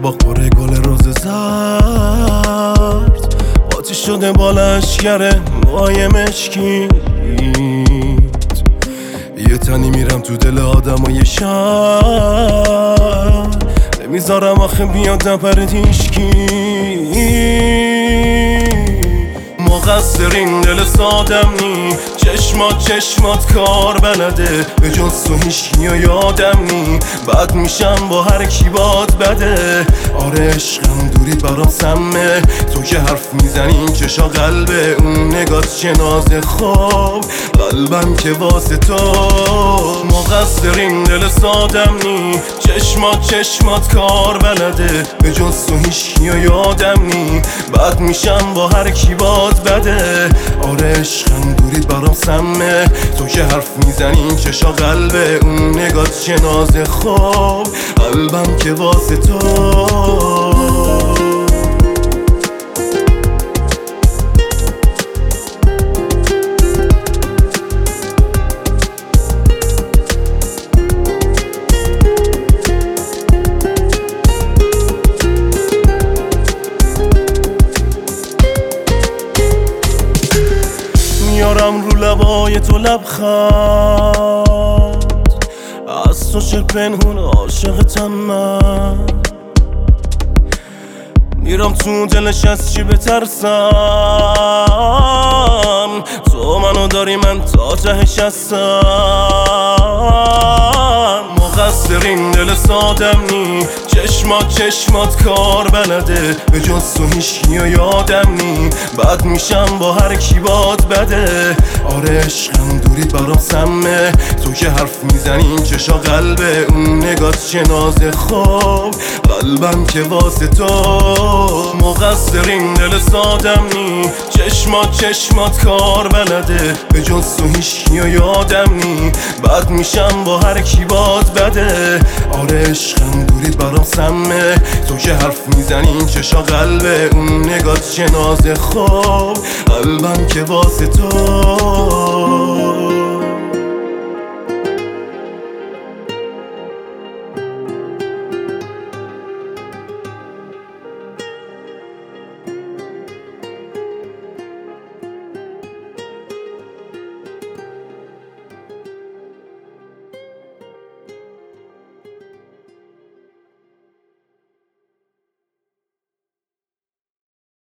با قره گل روز زرد آتیش شده بالش گره موهای مشکی یه تنی میرم تو دل آدم و یه شهر نمیذارم آخه بیادم پردیشکی مقصرین دل سادم نی چشمات کار بلده به جز تو هیچکی و یادم نی بد میشم با هر کی باد بده آره عشقم دورید برام سمه تو که حرف میزنی چشا قلبه اون نگات چه ناز خواب قلبم که واسه تو مقصرین دل سادم نی چشمات کار بلده به جز تو هیچکی و یادم نی بد میشم با هر کی باد بده آره عشقم دورید برام سمه تو که حرف میزنی چشا قلبه اون نگات چه ناز خواب قلبم که واسه تو میارم رو لبای تو لبخند از تو چه پنهون عاشقتم من میرم تو دلش از چی بترسم تو منو داری من تا تهش هستم مقصرین دل سادم نی چشمات کار بلده به جز تو هیچکی و یادم نی بد میشم با هر کی باد بده آره عشقم دورید برام سمه تو که حرف میزنی چشا قلبه اون نگات چه ناز خواب قلبم که واسه تو مقصرین دل سادم نی چشمات کار بلده به جز تو هیچکی و یادم نی بد میشم با هر کی باد بده آره عشقم دورید برام سمه تو که حرف میزنی چشا قلبه اون نگات چه ناز خواب قلبم که واسه تو